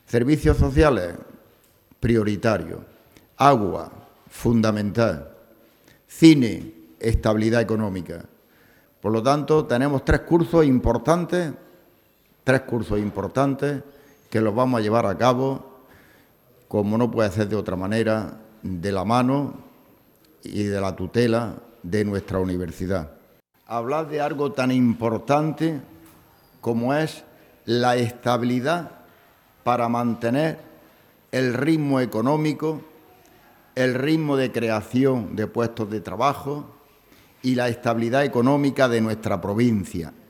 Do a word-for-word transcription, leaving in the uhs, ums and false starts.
Servicios sociales, prioritarios. Agua, fundamental. Cine, estabilidad económica. Por lo tanto, tenemos tres cursos importantes, tres cursos importantes que los vamos a llevar a cabo, como no puede ser de otra manera, de la mano y de la tutela de nuestra universidad. Hablar de algo tan importante como es la estabilidad para mantener el ritmo económico, el ritmo de creación de puestos de trabajo y la estabilidad económica de nuestra provincia.